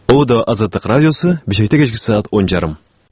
Ода Азаттык радиосу Бишкекте кечки саат 10:30.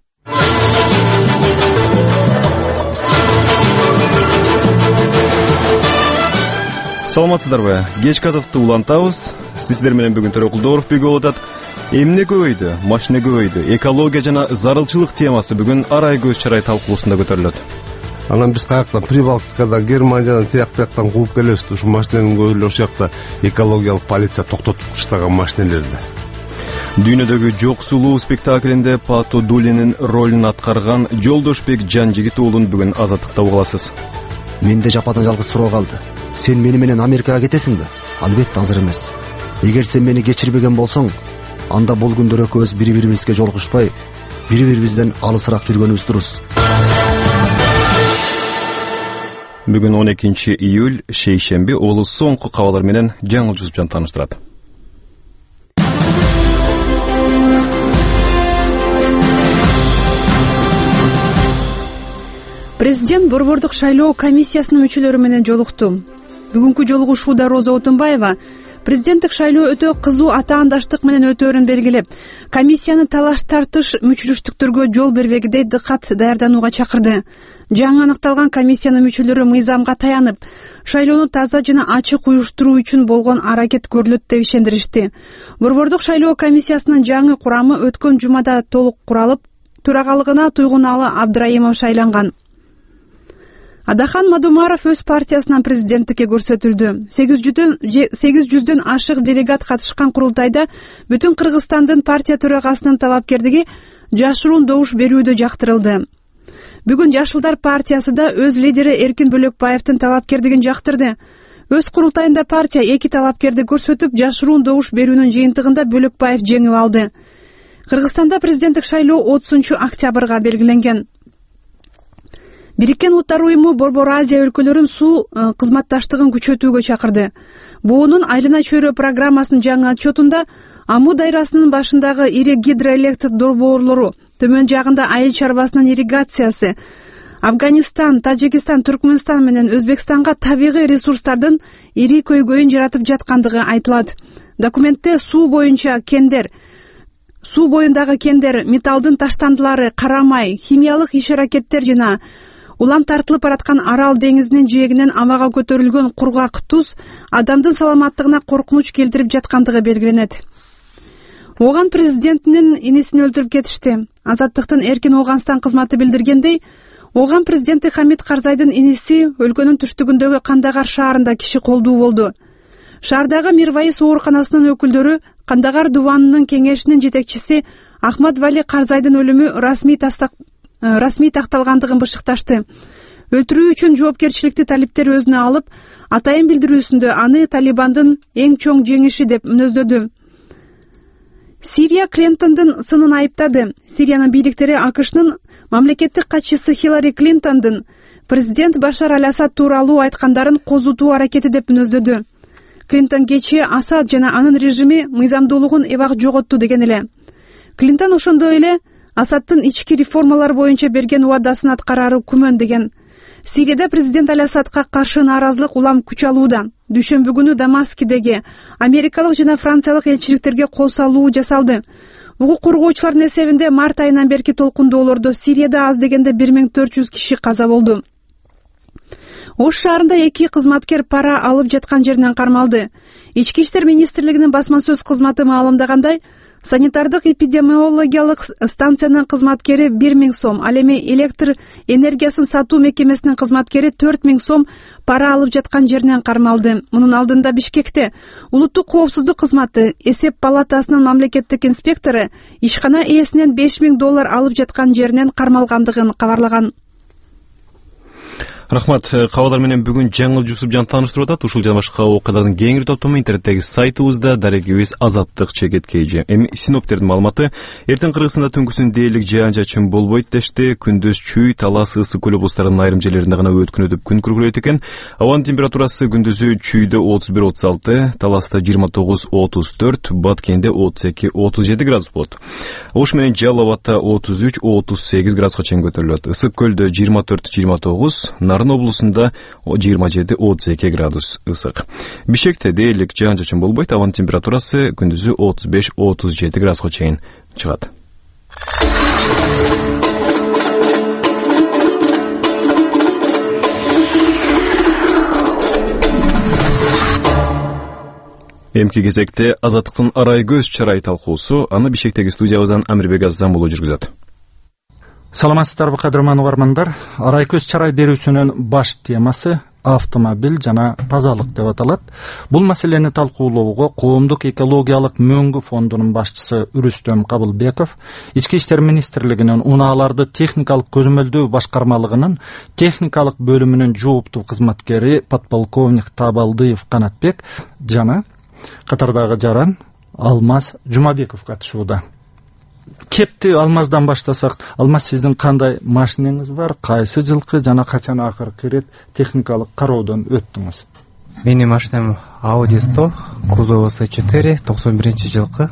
Саламатсыздарбы? Кечки Азаттыкты улантабыз. Сиздер менен бүгүн Төрө Кулдоров бирге болуп атат. Эмне көбөйдү, машина көбөйдү, экология жана зарылчылык темасы бүгүн арай көз чарай талкуусунда көтөрүлөт. Анан биз каяктан Прибалтикада, Германиядан тияк-бияктан кууп келебиз. Ушу машиненин көбүлүшү ошол жакта экологиялык полиция токтотуп таштаган машинелерди. Дүйнөдөгү Жок-сулуу спектаклинде Пато Дулинин ролун аткарган Жолдошбек Жанжигит уулун бүгүн Азаттыкта угуласыз. Менде жападан жалгыз суроо калды. Сен мени менен Америкага кетесиңби? Албетте азыр эмес. Эгер сен мени кечирбеген болсоң, анда бул күндөр экөөбүз бири-бирибизге жолугушпай, бири-бирибизден алысыраак жүргөнүбүз дурус. Бүгүн 12 июль шейшемби улуу соңку кабарлар менен жаңы Жусупжан тааныштырат. Президент Борбордук шайлоо комиссиясынын мүчөлөрү менен жолукту. Бүгүнкү жолугушууда Роза Отунбаева президенттик шайлоо өтө кызуу атаандаштык менен өтөөрүн белгилеп, комиссияны талаш тартыш мүчүлүштүктөргө жол бербегидей дыкат даярданууга чакырды. Жаңы аныкталган комиссиянын мүчөлөрү мыйзамга таянып, шайлоону таза жана ачык уюштуруу үчүн болгон аракет көрүлөт деп ишендиришти. Борбордук шайлоо комиссиясынын жаңы курамы өткөн жумада толук куралып, төрагалыгына Туйгуналы Абдраимов шайланган. Адахан Мадумаров өз партиясынан президенттикке көрсөтүлдү. 800дөн ашык делегат катышкан курултайда бүтүн Кыргызстандын партия төрагасынын талапкерлиги жашыруун добуш берүүдө жактырылды. Бүгүн Жашылдар партиясы да өз лидери Эркин Бөлөкбаевдин талапкерлигин жактырды. Өз курултайында партия 2 талапкерди көрсөтүп, жашыруун добуш берүүнүн жыйынтыгында Бөлөкбаев жеңип алды. Кыргызстанда президенттик шайлоо 30-октябрга белгиленген. Бириккен Улуттар уюму Борбор Азия өлкөлөрүн суу кызматташтыгын күчөтүүгө чакырды. Буунун айлана чөйрө программасынын жаңы отчетунда Аму дайрасынын башындагы ири гидроэлектр долбоорлору, төмөн жагында айыл чарбасынын ирригациясы, Афганистан, Тажикстан, Түркмөнстан менен Өзбекстанга табигый ресурстардын ири көйгөйүн жаратып жаткандыгы айтылат. Документте суу боюндагы кендер, металлдын таштандылары, карамай, химиялык иш-аракеттер жана улам тартылып бараткан Арал деңизинин жээгинен абага көтөрүлгөн кургак туз адамдын саламаттыгына коркунуч келтирип жаткандыгы белгиленет. Оган президентинин инисин өлтүрүп кетишти. Азаттыктын Эркин Оганстан кызматы билдиргендей, Оган президенти Хамид Карзайдын иниси өлкөнүн түштүгүндөгү Кандагар шаарында киши колдуу болду. Шаардагы Мирвайыс ооруканасынын өкүлдөрү Кандагар дубанынын кеңешинин жетекчиси Ахмад Вали Карзайдын өлүмү расмий такталгандыгын бышыкташты. Өлтүрүү үчүн жоопкерчиликти талиптер өзүнө алып, атайын билдирүүсүндө аны Талибандын эң чоң жеңиши деп мүнөздөдү. Сирия Клинтондун сынын айыптады. Сириянын бийликтери АКШнын мамлекеттик катчысы Хиллари Клинтондун президент Башар Аль-Асад тууралуу айткандарын козутуу аракети деп мүнөздөдү. Клинтон кечээ Асад жана анын режими мыйзамдуулугун эбак жоготту деген эле. Клинтон ошондой эле Асадтын ички реформалар боюнча берген убадасын аткарары күмөн деген. Сирияда президент Аль-Асадка каршы нааразылык улам күч алууда. Дүйшөмбү күнү Дамаскидеги америкалык жана франциялык элчиликтерге кол салуу жасалды. Укук коргоочулардын эсебинде март айынан берки толкундоолордо Сирияда аз дегенде 1400 киши каза болду. Ош шаарында 2 кызматкер пара алып жаткан жеринен кармалды. Ички иштер министрлигинин басма-сөз кызматы маалымдагандай, санитардык эпидемиологиялык станциянын кызматкери 1000 сом, ал эми электр энергиясын сатуу мекемесинин кызматкери 4000 сом пара алып жаткан жеринен кармалды. Мунун алдында Бишкекте улуттук коопсуздук кызматы эсеп палатасынын мамлекеттик инспектору ишкана ээсинен $5000 алып жаткан жеринен кармалгандыгын кабарлаган. Рахмат. Кабарлар менен бүгүн жаңы Жусупжан тааныштырып атат. Ушул жана башка окуялардын кеңири топтому интернеттеги сайтыбызда, дарегибиз Азаттык ЧКТ. Эми синоптиктердин маалыматы: эртең Кыргызстанда түнкүсүн дээрлик жаан-чачын болбойт дешти. Күндүз Чүй, Талас, Ысык көл облустарынын айрым жерлеринде гана өткүн өтүп күн күркүрөйт экен. Абанын температурасы күндүзү Чүйдө 31-36, Таласта 29-34, Баткенде 32-37 градус болот. Ош менен Жалал Абадда 33-38 градуска чейин көтөрүлөт. Ысык көлдө 24-29, Нарын облусунда 27-32 градус ысык. Бишкекте дээрлик жаан-чачын болбойт, абанын температурасы күндүзү 35-37 градуска чейин чыгат. Эмки кезекте Азаттыктын арай көз чарай талкуусу, аны Бишкектеги студиябыздан Амирбек Аззам болу жүргүзөт. Саламатсыздарбы кадырман угармандар. Арай көз чарай берүүсүнүн баш темасы автомобиль жана тазалык деп аталат. Бул маселени талкуулоого Коомдук экологиялык мөңгү фондунун башчысы Үрүстөм Кабылбеков, Ички иштер министрлигинин унааларды техникалык көзөмөлдөө башкармалыгынын техникалык бөлүмүнүн жооптуу кызматкери подполковник Табалдыев Канатбек жана катардагы жаран Алмаз Жумабеков катышууда. Кепти Алмаздан баштасак, Алмаз, сиздин кандай машинеңиз бар, кайсы жылкы жана качан акыркы ирет техникалык кароодон өттүңүз? Менин машинам Audi 100, кузову C4, 91 жылкы.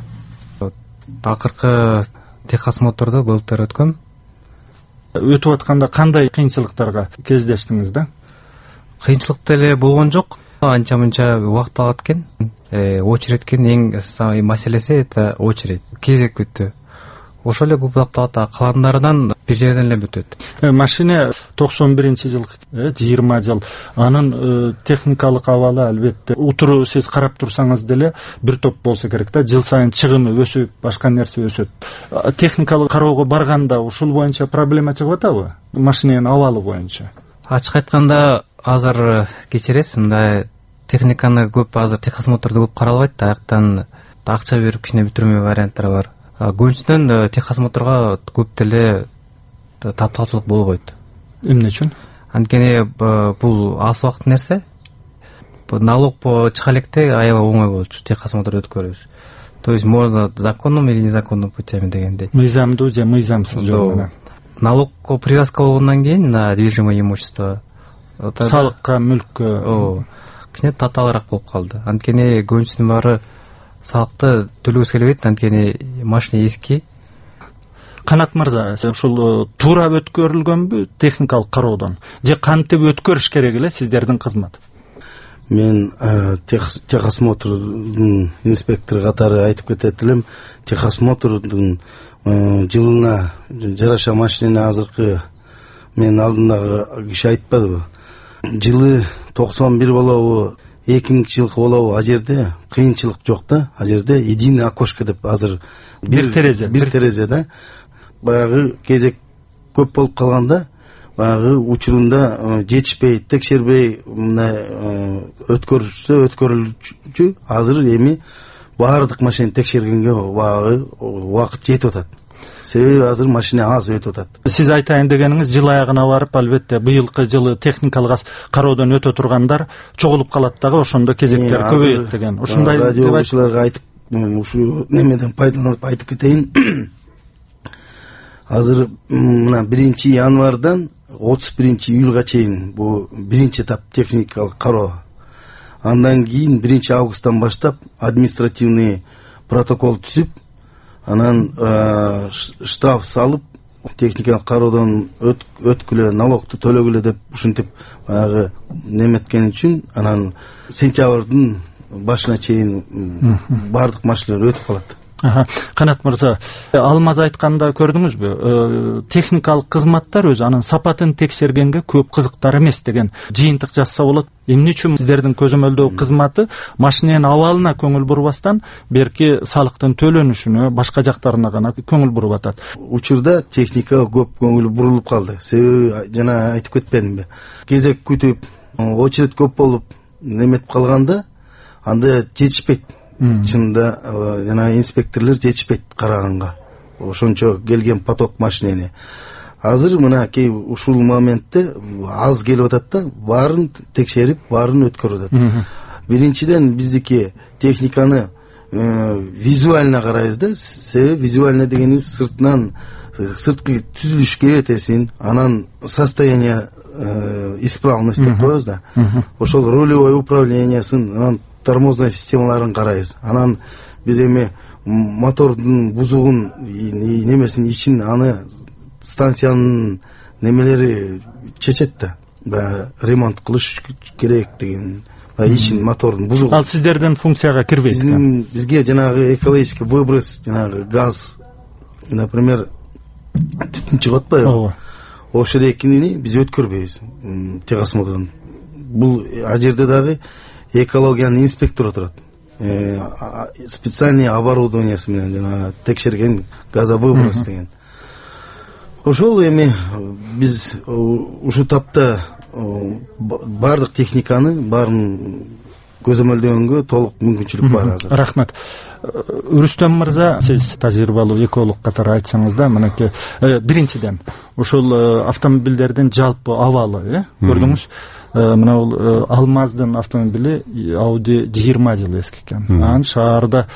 Акыркы техосмотрду былтыр өткөм. Өтүп атканда кандай кыйынчылыктарга кездештиңиз да? Кыйынчылык деле болгон жок. Анча-мынча убакыт алат экен. Очередтин эң маселеси это очередь. Кезек күтүү. Ошол эле көп убакыт алат, калгандарынан бир жерден эле бүтөт. Машина 91 жыл, 20 жыл. Анын техникалык абалы албетте утуру сиз карап турсаңыз деле бир топ болсо керек да. Жыл сайын чыгымы өсүп, башка нерсе өсөт. Техникалык кароого барганда ушул боюнча проблема чыгып атабы? Машинанын абалы боюнча. Ачык айтканда азыр кечиресиз, мындай техниканы көп, азыр техосмотрду көп каралбайт да, аяктан акча берип кичине бүтүрмө варианттары бар. Көбүнчөдөн техосмотрга көп деле тапталчылык болбойт. Эмне үчүн? Анткени бул аз убакыт нерсе. Налог чыга электе аябай оңой болчу техосмотр өткөрүш. То есть можно законным или незаконным путями дегендей. Мыйзамдуу же мыйзамсыз жол менен. Налогко привязка болгондон кийин на движимое имущество салыкка, мүлккө кичине татаалыраак болуп калды. Анткени көбүнчүсүнүн баары салыкты төлөгүсү келбейт, анткени машина эски. Канат мырза, ушул туура өткөрүлгөнбү техникалык кароодон? Же кантип өткөрүш керек эле сиздердин кызмат? Мен техосмотрдун инспектору катары айтып кетет элем. Техосмотрдун жылына жараша машинени азыркы мен алдындагы киши айтпадыбы? Жылы 91 болобу, 2000 жылкы болобу, а жерде кыйынчылык жок да. А жерде единый окошко деп азыр бир терезе да. Баягы кезек көп болуп калганда, баягы учурунда жетишпей, текшербей мындай өткөрүлчү. Азыр эми баардык машинени текшергенге баягы убакыт жетип атат. Себеби азыр машина аз өтүп атат. Сиз айтайын дегениңиз, жыл аягына барып, албетте быйылкы жылы техникалык кароодон өтө тургандар чогулуп калат дагы, ошондо кезектер көбөйөт деген. Ушундай радиолучуларга айтып, ушу немеден пайдаланып айтып кетейин. Азыр мына 1 январдан 31 июлга чейин бу биринчи этап техникалык кароо. Андан кийин 1 августтан баштап административный протокол түзүп, анан штраф салып, техникалык кароодон өткүлө, налогду төлөгүлө деп ушинтип баягы неметкен үчүн, анан сентябрдын башына чейин баардык машиналар өтүп калат. Канат мырза, Алмаз айтканда көрдүңүзбү? Техникалык кызматтар өзү анын сапатын текшергенге көп кызыктар эмес деген жыйынтык жазса болот. Эмне үчүн сиздердин көзөмөлдөө кызматы машинанын абалына көңүл бурбастан берки салыктын төлөнүшүнө, башка жактарына гана көңүл буруп атат? Учурда техникага көп көңүл бурулуп калды. Себеби жана айтып кетпедимби? Кезек күтүп, очередь көп болуп, неметип калганда анда жетишпейт. Чында жана инспекторлор жетишпейт караганга. Ошончо келген поток машинени. Азыр мына кей ушул моментте аз келип атат да, баарын текшерип, баарын өткөрүп атат. Биринчиден биздики техниканы визуально карайбыз да. Себеби визуально дегенибиз сыртынан, сырткы түзүлүшкө этесин, анан состояние исправность деп коебуз да. Ошол рулевой управлениясын, анан тормозной системаларын карайбыз. Анан биз эми мотордун бузугун, немесин ичин, аны станциянын немелери чечет да. баягы ремонт кылыш керек деген, баягы ичин мотордун бузугу. Ал сиздердин функцияга кирбейт. Бизге жанагы экологический выброс, жанагы газ, например, түтүн чыгып атпайбы? Ошол экинини биз өткөрбөйбүз техосмотрдон. Бул а жерде дагы экологиянын инспектору турат. Специальный оборудованиясы менен жана текшерген газовыброс деген. Ошол эми биз ушул тапта бардык техниканы баарын көзөмөлдөгөнгө толук мүмкүнчүлүк бар азыр. Рахмат. Рүстөм мырза, сиз тажрыйбалуу эколог катары айтсаңыз да, мынакей биринчиден ушул автомобилдердин жалпы абалы, көрдүңүз, мына бул Алмаздын автомобили Audi 20 жыл эски экен. Анан шаарда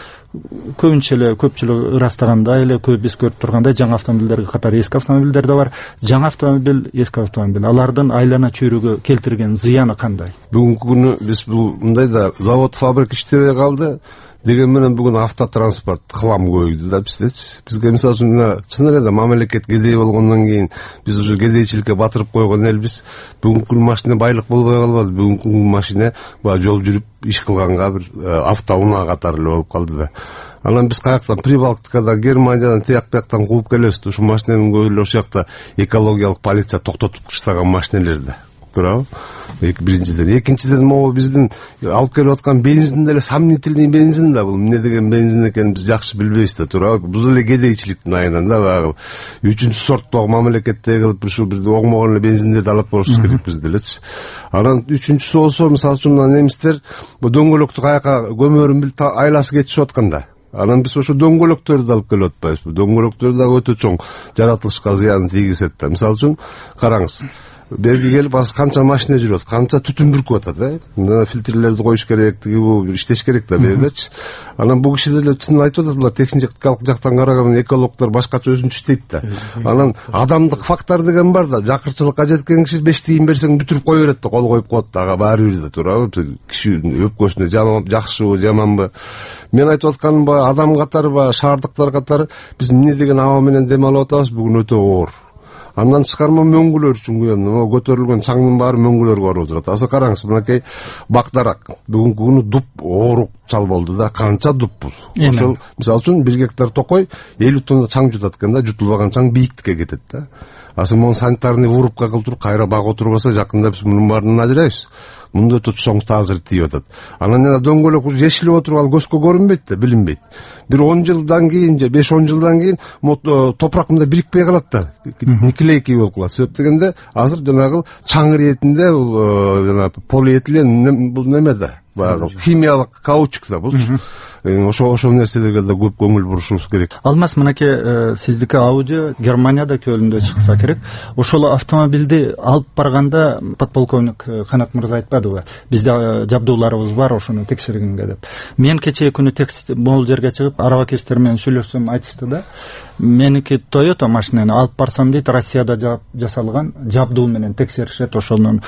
көпчүлүк ырастагандай эле, көп биз көрүп тургандай жаңы автомобилдерге катары эски автомобилдер да бар. Жаңы автомобиль, эски автомобиль, алардын айлана чөйрөгө келтирген зыяны кандай? Бүгүнкү күнү биз бул мындай да завод, фабрика иштебей калды деген менен бүгүн автотранспорт кылам көбөйдү да биздечи. Бизге мисалы үчүн чын эле да мамлекет кедей болгондон кийин биз уже кедейчиликке батырып койгон элбиз. Бүгүнкү күн машина байлык болбой калбады. Бүгүнкү күн машина баягы жол жүрүп иш кылганга бир автоунаа катары эле болуп калды да. Анан биз каяктан Прибалтикадан, Германиядан, тияк-бияктан кууп келебиз. Ушу машинанын көбүлө ошол жакта экологиялык полиция токтотуп кыштаган машинелер да. Туурабы? Биринчиден, экинчиден могу биздин алып келип аткан бензин деле сомнительный бензин да, бул эмне деген бензин экенин биз жакшы билбейбиз да, туурабы? Бул эле кедейчиликтин айынан да, баягы үчүнчү сорттогу мамлекеттеги кылып ушу бир оңмогон эле бензиндерди алып барышыбыз керекпиз делечи. Анан үчүнчүсү болсо, мисалы үчүн немистер бул дөңгөлөктү каяка көмөрүн билип айласы кетишип атканда, анан биз ошо дөңгөлөктөрдү алып келип атпайбызбы? Дөңгөлөктөр дагы өтө чоң жаратылышка зыян тийгизет да. Мисалы үчүн караңыз, берги келип азыр канча машина жүрөт, канча түтүн бүркүп атат, фильтрлерди коюш керек, бул иштеш керек да бердечи. Анан бул кишилер деле чын айтып атат, булар техникалык жактан караганда экологдор башкача өзүнчө иштейт да. Анан адамдык фактор деген бар да, жакырчылыкка жеткен киши 5 тиын берсең бүтүрүп кое берет да, кол коюп коет да, ага баары бир да, туурабы? Кишинин өпкөсүнө жакшыбы, жаманбы? Мен айтып атканым баягы адам катары, баягы шаардыктар катары биз эмне деген аба менен дем алып атабыз, бүгүн өтө оор. Андан тышкарма мөңгүлөр үчүн күйөм. Көтөрүлгөн чаңдын баары мөңгүлөргө барып турат. Азыр караңыз, мынакей Бакдарак бүгүнкү күнү дуп оорук чал болду да. Канча дуп бул? Ошол мисалы үчүн 1 гектар токой 50 тонна чаң жутат экен да, жутулбаган чаң бийиктикке кетет да. Азыр мону санитарный вырубка кылып кайра багып отурбаса жакында биз мунун баарынан ажырайбыз. Мунда өтө чоң таазыр тийип атат. Анан жана дөңгөлөк жешилип отуруп ал көзгө көрүнбөйт да, билинбейт. Бир 10 жылдан кийин же 5-10 жылдан кийин топурак мында бирикпей калат да, никелейкий болуп калат. Себеп дегенде азыр жанагы чаң иретинде бул жана полиэтилен бул неме да, баягы химиялык каучук да булчу. Ошол нерселерге да көп көңүл бурушубуз керек. Алмаз, мынакей сиздики Audi Германияда Көлүндө чыкса керек. Ошол автомобилди алып барганда подполковник Канат мырза айтпадыбы? Бизде жабдууларыбыз бар, ошону текшергенге деп. Мен кечээ күнү могул жерге чыгып арабакестер менен сүйлөшсөм айтышты да, меники Toyota машинаны алып барсам дейт, Россияда жасалган жабдуу менен текшеришет, ошонун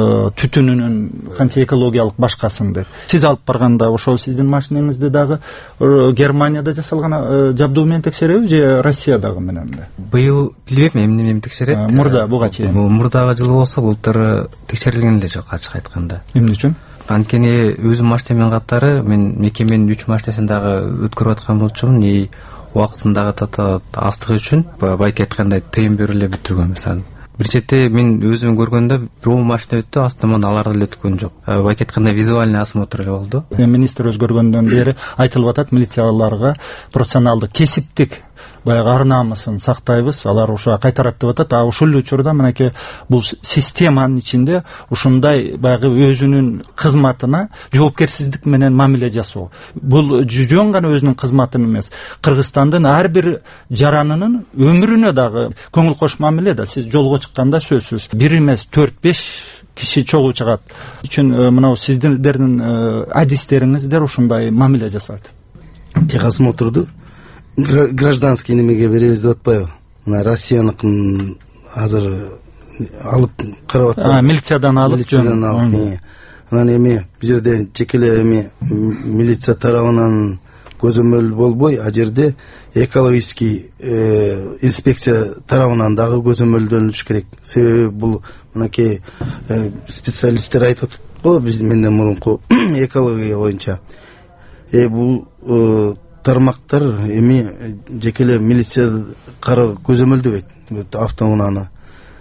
түтүнүнүн канча экологиялык башкасын деп. Сиз алып барганда ошол сиздин машинеңизди дагы Германияда жасалган жабдуу менен текшереби же Россиядагы мененби? Быйыл билбейм эмне менен текшерет. Мурда буга чейин. Мурдагы жылы болсо былтыр текшерилген эле жок, ачык айтканда. Эмне үчүн? Анткени өзүм машина менен катары мен мекеменин 3 машинасын дагы өткөрүп аткан болчумун. Убактындагы астыгы үчүн байке айткандай тыйым берип эле бүтүргөнбүз аны. Бир четте мен өзүм көргөндө бир машина өттү, астыман алар деле өткөн жок. Байке айткандай визуальный осмотр эле болду. Министр өзгөргөндөн бери айтылып атат, милицияларга профессионалдык, кесиптик баягы ар намысын сактайбыз, алар ошо кайтарат деп атат. А ушул учурда мынакей бул системанын ичинде ушундай баягы өзүнүн кызматына жоопкерсиздик менен мамиле жасоо. Бул жөн гана өзүнүн кызматын эмес, Кыргызстандын ар бир жаранынын өмүрүнө дагы көңүл кош мамиле да. Сиз жолго чыкканда сөзсүз 1 эмес 4-5 киши чогуу чыгат. Үчүн мына сиздердин адистериңиздер ушундай мамиле жасайт. Техосмотрду гражданский немеге беребиз деп атпайбы? Мына Россияныкын азыр алып карап атпайбы? Милициядан алып. Анан эми бул жерде жекеле эми милиция тарабынан көзөмөл болбой, ал жерде экологический инспекция тарабынан дагы көзөмөлдөнүш керек. Себеби бул мынакей специалисттер айтып атат го, биз менден мурунку экология боюнча. Бул тармактар эми жеке эле милиция көзөмөлдөбөйт автоунааны.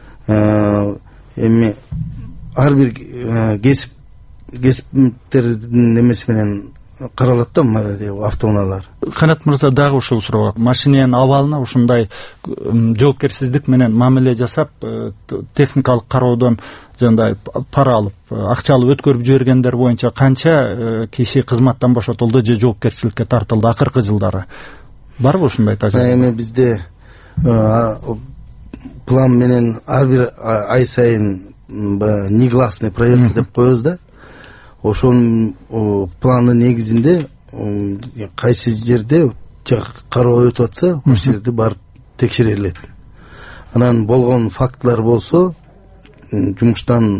Эми ар бир кесиптердин немеси менен каралат да автоунаалар. Канат мырза дагы ушул суроо. Машиненин абалына ушундай жоопкерсиздик менен мамиле жасап, техникалык кароодон жандай пара алып, акча алып өткөрүп жибергендер боюнча канча киши кызматтан бошотулду же жоопкерчиликке тартылды акыркы жылдары? Барбы ушундай тажрыйба? Эми бизде план менен ар бир ай сайын негласный проверка деп коебуз да. Ошонун пландын негизинде кайсы жерде кароо өтүп атса, ошол жерде барып текшерилет. Анан болгон фактылар болсо, жумуштан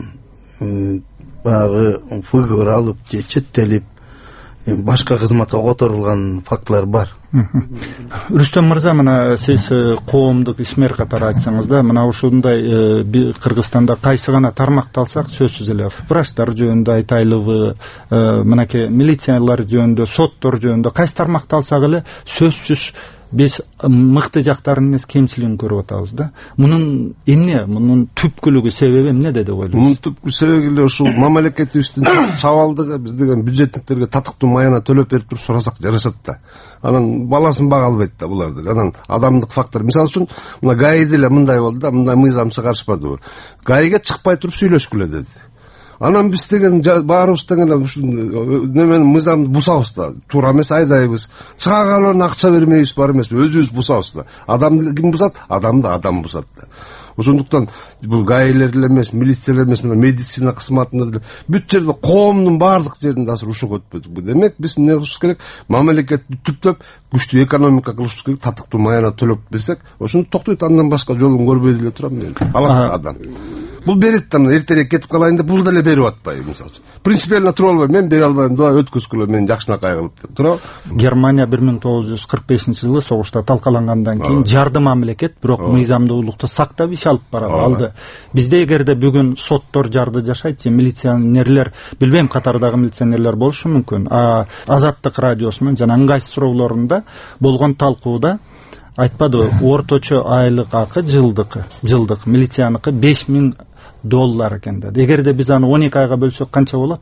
баягы выговор алып же четтелип башка кызматка которулган фактылар бар. Рүстөм мырза, мына сиз коомдук ишмер катары айтсаңыз да, мына ушундай Кыргызстанда кайсы гана тармакты алсак, сөзсүз эле врачтар жөнүндө айтайлыбы, мынакей милициялар жөнүндө, соттор жөнүндө кайсы тармакты алсак эле сөзсүз биз мыкты жактарын эмес, кемчилигин көрүп атабыз да. Мунун эмне, мунун түпкүлүгү, себеби эмнеде деп ойлойсуз? Мунун түпкү себеби эле ушул мамлекетибиздин чабалдыгы, биз деген бюджетниктерге татыктуу маяна төлөп берип туруп сурасак жарашат да. Анан баласын бага албайт да буларды. Анан адамдык фактор. Мисалы үчүн, мына ГАИде эле мындай болду да, мындай мыйзам чыгарышпадыбы. ГАИге чыкпай туруп сүйлөшкүлө деди. Анан биз деген баарыбыз деген немени мыйзамды бусабыз да. Туура эмес, айдайбыз. Чыга калган акча бермейбиз, бар эмес, өзүбүз бусабыз да. Адамды ким бусат? Адамды адам бусат да. Ошондуктан бул ГАИлер эле эмес, милициялар эмес, медицина кызматында деле бүт жерде коомдун баардык жеринде азыр ушуга өтпөдүк. Демек биз эмне кылышыбыз керек? Мамлекетти түптөп, күчтүү экономика кылышыбыз керек, татыктуу маяна төлөп берсек, ошондо токтойт, андан башка жолун көрбөй деле турам мен. Алат адам. Бул берет да, эртерээк кетип калайын деп, бул деле берип атпайбы, мисалы. Принципиально тура албайм, мен бере албайм, дуа өткөзгүлө, мен жакшынакай кылып деп тура. Германия 1945-жылы согушта талкалангандан кийин жарды мамлекет, бирок мыйзамдуулукту сактап иш алып алды. Бизде эгерде бүгүн соттор жарды жашайт, же милиционерлер, билбейм, катардагы милиционерлер болушу мүмкүн. Азаттык радиосунун жана ыңгайсыз суроолорунда болгон талкууда айтпадыбы, орточо айлык акы жылдык милицияныкы $5000 экен да. Эгерде биз аны 12 айга бөлсөк канча болот?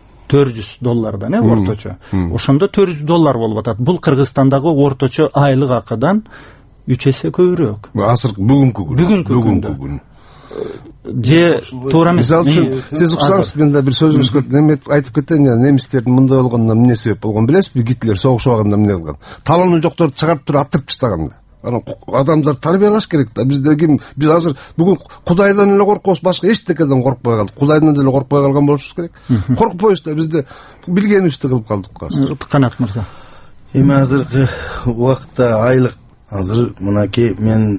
$400 орточо. Ошондо $400 болуп атат. Бул Кыргызстандагы орточо айлык акыдан 3 эсе көбүрөөк. Азыр бүгүнкү күн. Же туура эмес. Мисалы үчүн, сиз уксаңыз, мен да бир сөзүңүзгө неме айтып кетейин, немистердин мындай болгонуна эмне себеп болгон билесизби? Гитлер согуш убагында эмне кылган? Талоонун жокторду чыгарып туруп аттырып таштаган да. Анан адамдар тарбиялаш керек да. Биз азыр бүгүн Кудайдан эле коркобуз, башка эчтекеден коркпой калдык. Кудайдан деле коркпой калган болушубуз керек. Коркпойбуз да, бизде билгенибизди кылып калдык азыр. Канат мырза. Эми азыркы убакытта айлык, азыр мынакей мен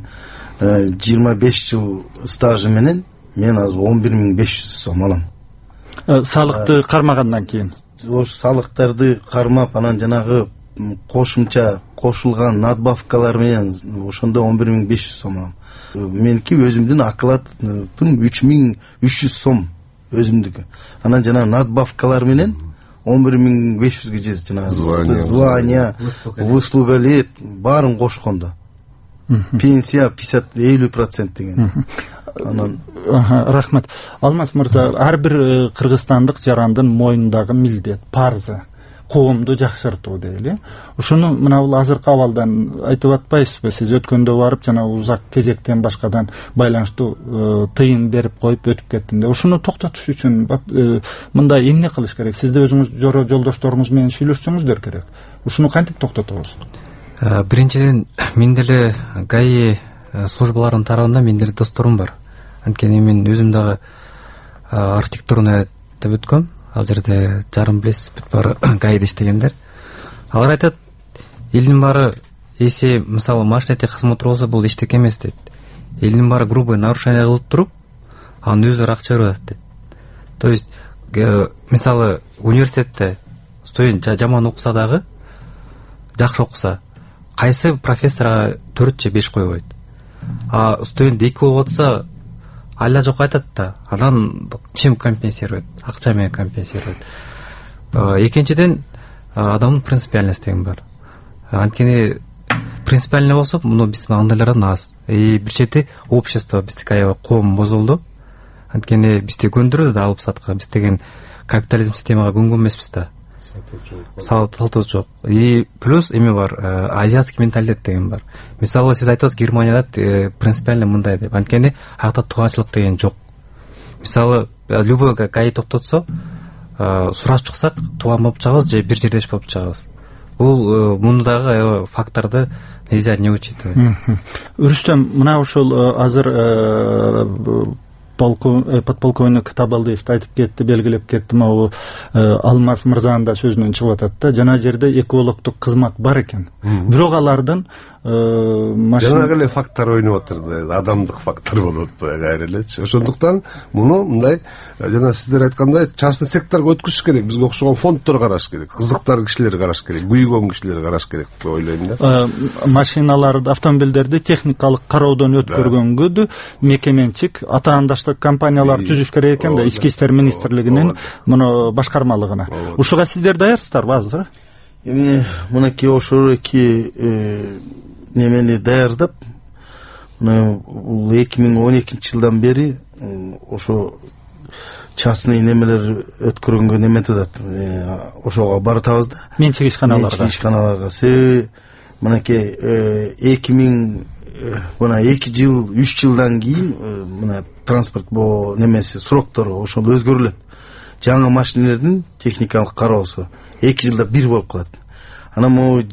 25 жыл стажы менен мен азыр 11500 сом алам. Салыкты кармагандан кийин. Ош салыктарды кармап, анан жанагы кошумча кошулган надбавкалар менен ошондо 11500 сом алам. Меники өзүмдүн окладым 3300 сом өзүмдүкү. Анан жана надбавкалар менен 11500 же жана звание, услуга лет баарын кошкондо. Пенсия 50% деген. Анан рахмат. Алмаз мырза, ар бир кыргызстандык жарандын мойнундагы милдет, парзы коомду жакшыртуу дейли. Ушуну мына бул азыркы абалдан айтып атпайсызбы? Сиз өткөндө барып жана узак кезектен башкадан байланыштуу тыйын берип коюп өтүп кеттим деп. Ушуну токтотуш үчүн мындай эмне кылыш керек? Сиз да өзүңүз жолдошторуңуз менен сүйлөшсөңүздөр керек. Ушуну кантип токтотобуз? Биринчиден, мен деле ГАИ службаларынын тарабында мен деле досторум бар. Анткени мен өзүм дагы архитектураны деп өткөм. Ал жерде жарым билесиз, бүт баары ГАИде иштегендер. Алар айтат, элдин баары эси, мисалы, машина техосмотр болсо бул эчтеке эмес дейт. Элдин баары грубый нарушение кылып туруп, анын өздөрү акча берип атат дейт. То есть, мисалы, университетте студент жаман окуса дагы, жакшы окуса кайсы профессорго 4 же 5 коюп койт. А студент 2 болуп атса айла жок айтат да. Анан чем компенсирует? Акча менен компенсирует. Экинчиден адамдын принципиальность деген бар. Анткени принципиальный болсо, муну биздин андайлардан аз. Бир чети общество биздики аябай коом бозулду. Анткени бизди көндүрөт да алып сатка. Биз деген капитализм системага көнгөн эмеспиз да. Салтыбыз жок. Плюс эме бар, азиатский менталитет деген бар. Мисалы сиз айтасыз Германияда принципиально мындай деп. Анткени акта тууганчылык деген жок. Мисалы любой гаи токтотсо, сурап чыксак тууган болуп чыгабыз же бир жердеш болуп чыгабыз. Бул мундагы факторду нельзя не учитывать. Рүстөм, мына ошол азыр подполковник Табалдиев айтып кетти, белгилеп кетти, могу Алмаз мырзанын да сөзүнөн чыгып атат да, жана жерде экологдук кызмат бар экен. Бирок алардын жанагы эле фактор ойноп атыр да, адамдык фактор болуп атпайбы кайра элечи. Ошондуктан муну мындай жана сиздер айткандай частный секторго өткүзүш керек. Бизге окшогон фонддор караш керек, кызыктар кишилер караш керек, күйгөн кишилер караш керек деп ойлойм да. Машиналарды, автомобилдерди техникалык кароодон өткөргөнгө мекеменчик атаандаштык компаниялар түзүш керек экен да, Ички иштер министрлигинин муну башкармалыгына. Ушуга сиздер даярсыздарбы азыр? Эмне мынакей ошол эки немени даярдап, бул 2012-жылдан бери ошо частный немелер өткөргөнгө неметип атат. Ошого баратабыз да. Менчик ишканаларга. Мынакей 2000 мына 2 жыл, 3 жылдан кийин мына транспорт бо немеси сроктору ошол өзгөрүлөт. Жаңы машинелердин техникалык кароосу 2 жылда бир болуп калат. Анан могу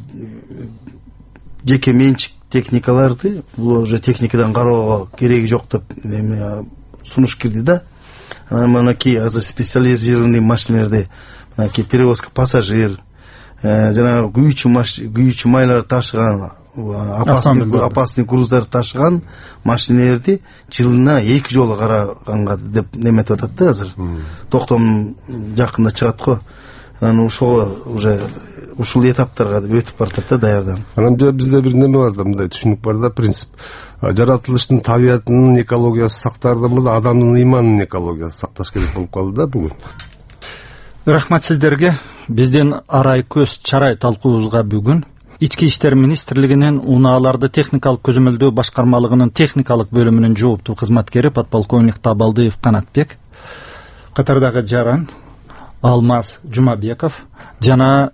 жеке менчик техникаларды бул уже техникадан кароого кереги жок деп сунуш кирди да. Анан мынакей азыр специализированный машинелерди, мынакей перевозка пассажир, жана күйүүчү майлар ташыган, опасный груздар ташыган машинелерди жылына 2 жолу караганга деп неметип атат да азыр. Токтом жакында чыгат го. Анан ошого уже ушул этаптарга өтүп баратат да даярданып. Анан бизде бир неме бар да, мындай түшүнүк бар да, принцип. Жаратылыштын табиятынын экологиясы сактаардан мурда адамдын ыйманынын экологиясы сакташ керек болуп калды да бүгүн. Рахмат сиздерге. Биздин арай көз чарай талкуубузга бүгүн Ички иштер министрлигинин унааларды техникалык көзөмөлдөө башкармалыгынын техникалык бөлүмүнүн жооптуу кызматкери подполковник Табалдиев Канатбек, катардагы жаран Алмаз Жумабеков жана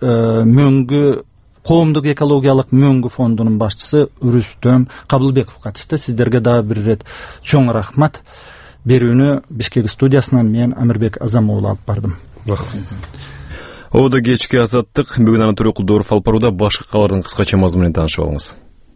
мөңгү коомдук экологиялык мөңгү фондунун башчысы Рүстөм Кабылбеков катышты. Сиздерге дагы бир ирет чоң рахмат. Берүүнү Бишкек студиясынан мен Амирбек Азам уулу алып бардым. Рахмат. Ода кечки азаттык бүгүн Анатолий Кулдоров алып барууда башка кабардын кыскача мазмуну менен таанышып алыңыз.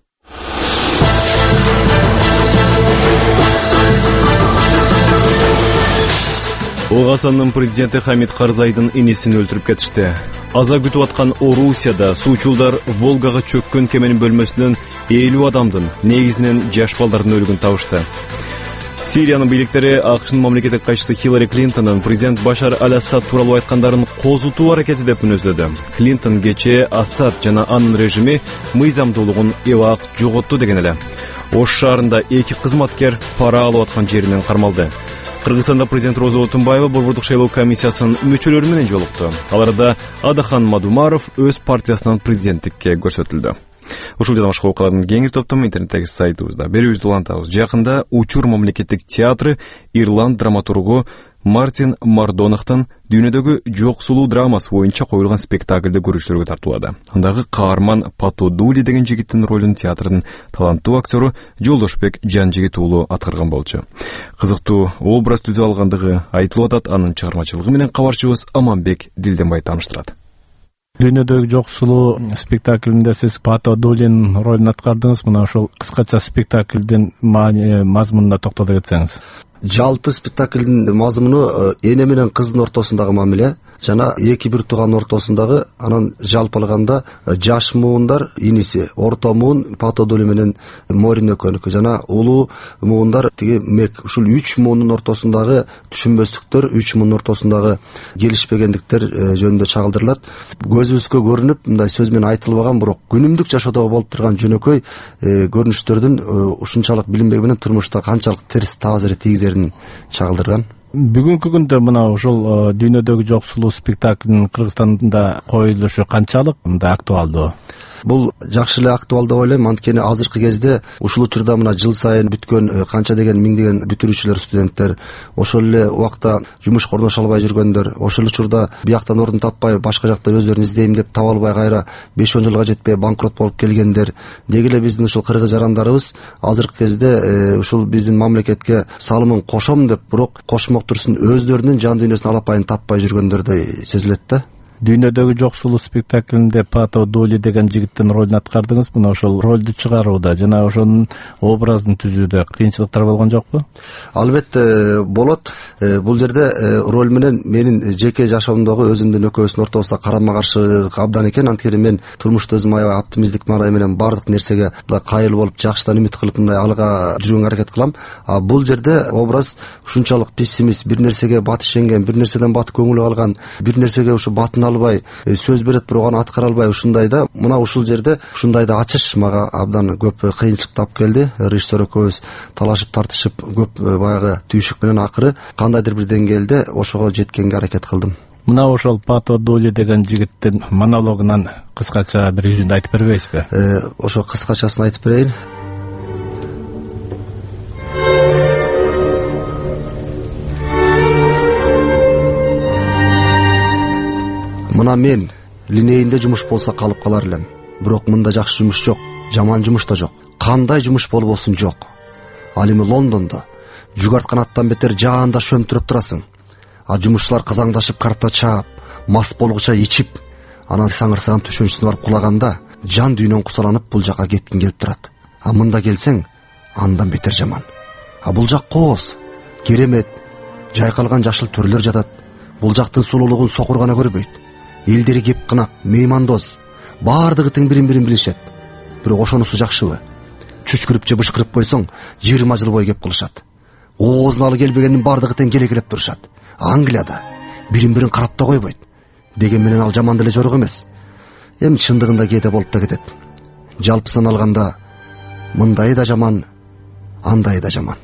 Кыргызстандын президенти Хамид Карзайдын инесин өлтүрүп кетишти. Аза күтүп аткан Орусияда суучулдар Волгага чөккөн кеменин бөлмөсүнөн 50 адамдын, негизинен жаш балдардын өлүгүн табышты. Сириянын бийликтери АКШнын мамлекеттик кайчысы Хиллари Клинтондун президент Башар аль-Асад тууралуу айткандарын козутуу аракети деп мүнөздөдү. Клинтон кечээ Асад жана анын режими мыйзамдуулугун эбак жоготту деген эле. Ош шаарында 2 кызматкер пара алып аткан жеринен кармалды. Кыргызстанда президент Роза Отунбаева борбордук шайлоо комиссиясынын мүчөлөрү менен жолукту. Аларда Адахан Мадумаров өз партиясынан президенттикке көрсөтүлдү. Ушул жана башка окуялардын кеңири топтому интернеттеги сайтыбызда берүүбүздү улантабыз. Жакында Учур мамлекеттик театры Ирланд драматургу Мартин Мардоновдун дүйнөдөгү жоксулуу драмасы боюнча коюлган спектакльди көрүүчүлөргө тартуулады. Андагы каарман Пато Дули деген жигиттин ролун театрдын таланттуу актёру Жолдошбек Жанжигит уулу аткарган болчу. Кызыктуу образ түзө алгандыгы айтылып атат. Анын чыгармачылыгы менен кабарчыбыз Аманбек Дилденбай тааныштырат. Дүйнөдөгү жоксулуу спектаклинде сиз Пато Дулин ролун аткардыңыз. Мына ошол кыскача спектаклдин мазмунуна токтоло кетсеңиз. жалпы спектаклдин мазмуну эне менен кыздын ортосундагы мамиле жана эки бир тууган ортосундагы, анан жалпы алганда жаш муундар иниси, орто муун Пато Доли менен Морин экөөнүкү жана улуу муундар тиги Мек. Ушул 3 муунун ортосундагы түшүнбөстүктөр, 3 муунун ортосундагы келишпегендиктер жөнүндө чагылдырылат. Көзүбүзгө көрүнүп, мындай сөз менен айтылбаган, бирок күнүмдүк жашоодо болуп турган жөнөкөй көрүнүштөрдүн ушунчалык билинбеги менен турмушта канчалык терс таасир тийгизерин чагылдырган. Бүгүнкү күндө мына ушул дүйнөдөгү жоксулуу спектаклинин Кыргызстанда коюлушу канчалык мындай актуалдуу? Бул жакшы эле актуалдуу деп ойлойм. Анткени азыркы кезде ушул учурда мына жыл сайын бүткөн канча деген миңдеген бүтүрүүчүлөр, студенттер, ошол эле убакта жумуш кордош албай жүргөндөр, ошол учурда бияктан ордун таппай башка жакта өздөрүн издейм деп таба албай кайра 5-10 жылга жетпей банкрот болуп келгендер. Деги эле биздин ушул кыргыз жарандарыбыз азыркы кезде ушул биздин мамлекетке салымын кошом деп, бирок кошмок турсун өздөрүнүн жан дүйнөсүн алапайын таппай жүргөндөрдөй сезилет да. Дүйнөдөгү жоксулуу спектаклинде Пато Доли деген жигиттин ролун аткардыңыз. Мына ошол ролду чыгарууда жана ошонун образын түзүүдө кыйынчылыктар болгон жокпу? Албетте болот. Бул жерде роль менен менин жеке жашоомдогу өзүмдүн экөөбүздүн ортобузда карама каршы абдан экен. Анткени мен турмушта өзүм аябай оптимисттик маанай менен баардык нерсеге кайыл болуп, жакшыдан үмүт кылып мындай алга жүргөнгө аракет кылам. А бул жерде образ ушунчалык пессимист, бир нерсеге бат ишенген, бир нерседен бат көңүл алган, бир нерсеге ушу батын албай, сөз берет бирок аны аткара албай, ушундайда мына ушул жерде ушундайда ачыш мага абдан көп кыйынчылык тап келди. Режиссер экөөбүз талашып тартышып көп баягы түйшүк менен акыры кандайдыр бир деңгээлде ошого жеткенге аракет кылдым. Мына ошол Пато Доли деген жигиттин монологунан кыскача бир үзүндү айтып бербейсизби? Ошо кыскачасын айтып берейин. Мына мен линейинде жумуш болсо калып калар элем. Бирок мында жакшы жумуш жок, жаман жумуш да жок. Кандай жумуш болбосун жок. Ал эми Лондондо жүгөрткан аттан бетер жаанда шөмтүрөп турасың. А жумушчулар кызаңдашып карта чаап, мас болгуча ичип, анан саңырсаган төшөнчүсүнө барып кулаганда жан дүйнөң кусаланып бул жака кеткиң келип турат. А мында келсең андан бетер жаман. А бул жак кооз, керемет, жайкалган жашыл төрлөр жатат. Бул жактын сулуулугун сокур гана көрбөйт. Элдери кеп кынак, меймандоз, баардыгы тең бирин билишет. Бирок ошонусу жакшыбы? Чүчкүрүп же бышкырып койсоң 20 жыл бою кеп кылышат. Оозуна алы келбегендин баардыгы тең келекелеп турушат. Англияда бирин карап да койбойт. Деген менен ал жаман деле жорок эмес. Эми чындыгында кээде болуп да кетет. Жалпысын алганда мындай да жаман, андай да жаман.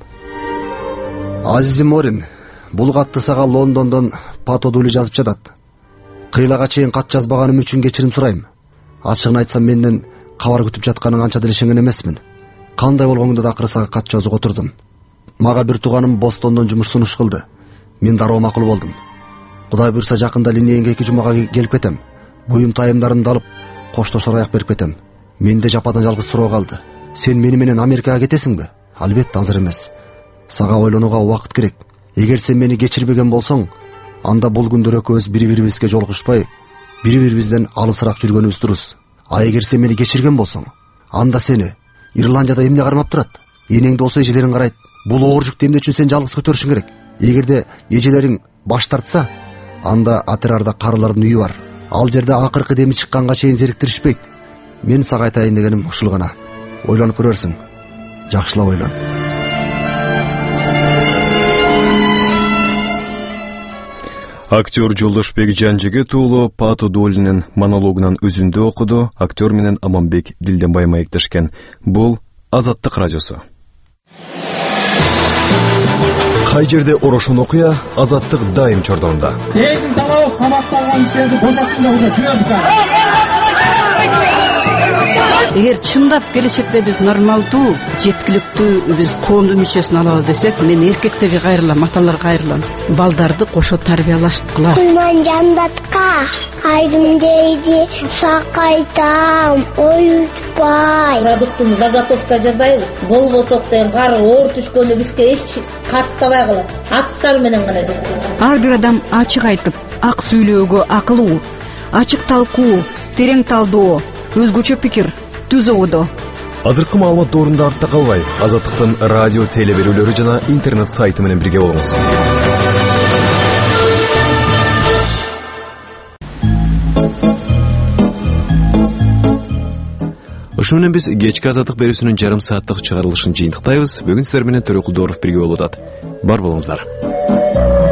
Азизим Морин, бул катты сага Лондондон Пато Доли жазып жатат. Кыйлага чейин кат жазбаганым үчүн кечирим сурайм. Ачыгын айтсам менден кабар күтүп жатканың анча деле ишенген эмесмин. Кандай болгоңду да акыры сага кат жазууга отурдум. Мага бир тууганым Бостондон жумуш сунуш кылды. Мен дароо макул болдум. Кудай буйрса жакында линейинге 2 жумага келип кетем. Буюм тайымдарымды алып коштошор аяк берип кетем. Менде жападан жалгыз суроо калды. Сен мени менен Америкага кетесиңби? Албетте азыр эмес. Сага ойлонууга убакыт керек. Эгер сен мени кечирбеген болсоң, анда бул күндөр экөөбүз бири-бирибизге жолугушпай, бири-бирибизден алысыраак жүргөнүбүз дурус. А эгер сен мени кечирген болсоң, анда сени Ирландияда эмне кармап турат? Энеңди болсо эжелериң карайт. Бул оор жүктү эмне үчүн сен жалгыз көтөрүшүң керек? Эгерде эжелериң баш тартса, анда Атерарда карылардын үйү бар. Ал жерде акыркы деми чыкканга чейин зериктиришпейт. Мен сага айтайын дегеним ушул гана. Ойлонуп көрөрсүң. Жакшылап ойлон. Актер Жолдошбек Жанжигит уулу Пато Долинин монологунан үзүндү окуду. Актер менен Аманбек Дилденбай маектешкен. Бул Азаттык радиосу. Кай жерде орошон окуя, Азаттык дайым чордонда. Элдин талабы камакталган кишилерди бошотсун деп уже жүрөбүз. Эгер чындап келечекте биз нормалдуу, жеткиликтүү биз коомдун мүчөсүн алабыз десек, мен эркектерге кайрылам, аталарга кайрылам. Балдарды кошо тарбиялаштыкыла. Кулман жандатка айдым дейди, сакайтам, оютпай. Продуктун заготовка жасайбыз. Болбосок деген кар оор түшкөнү бизге эч каттабай калат. Аттар менен гана жасайбыз. Ар бир адам ачык айтып, ак сүйлөөгө акылуу, ачык талкуу, терең талдоо, өзгөчө пикир түзүүдө. Азыркы маалымат доорунда артта калбай, Азаттыктын радио теле берүүлөрү жана интернет сайты менен бирге болуңуз. Ошо менен биз кечки Азаттык берүүсүнүн жарым сааттык чыгарылышын жыйынтыктайбыз. Бүгүн сиздер менен Төрөкул Дооров бирге болуп атат. Бар болуңуздар.